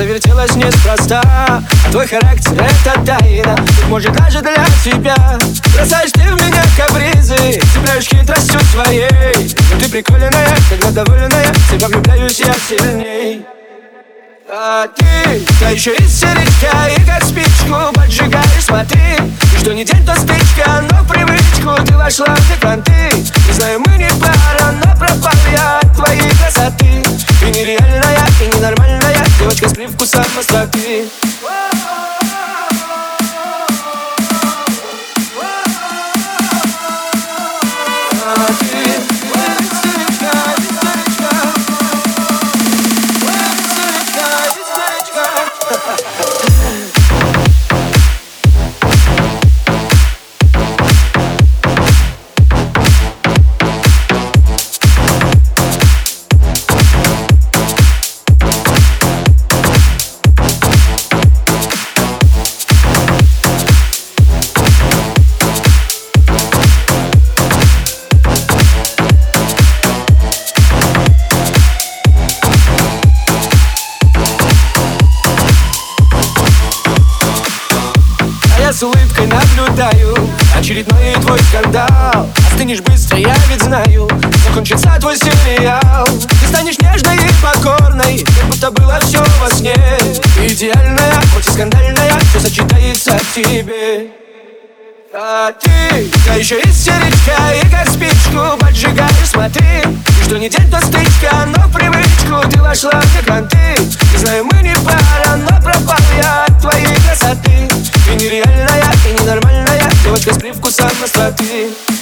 завертелась неспроста, а твой характер — это тайна, быть может, даже для тебя. Бросаешь ты в меня капризы, цепляешь хитростью своей. Но ты прикольная, когда довольная, в тебя влюбляюсь я сильней. А ты, та еще истеричка, и как спичку поджигаешь, смотри. И что не день, то спичка, но в привычку ты вошла в фронты. Не знаю, мы не пара, но пропал я от твоей красоты. Ты нереальная и ненормальная девочка с привкусом остроты. С улыбкой наблюдаю очередной твой скандал. Остынешь быстро, я ведь знаю, закончится твой сериал. Ты станешь нежной и покорной, как будто было все во сне. Ты идеальная, хоть и скандальная, все сочетается в тебе. А ты, та еще истеричка, и как спичку поджигаешь, смотри. И что не день, то стычка, но в привычку ты вошла в те кранты. Не знаю, мы не пара, но пропал я от твоей красоты. Ты нереальная и ненормальная девочка с привкусом остроты.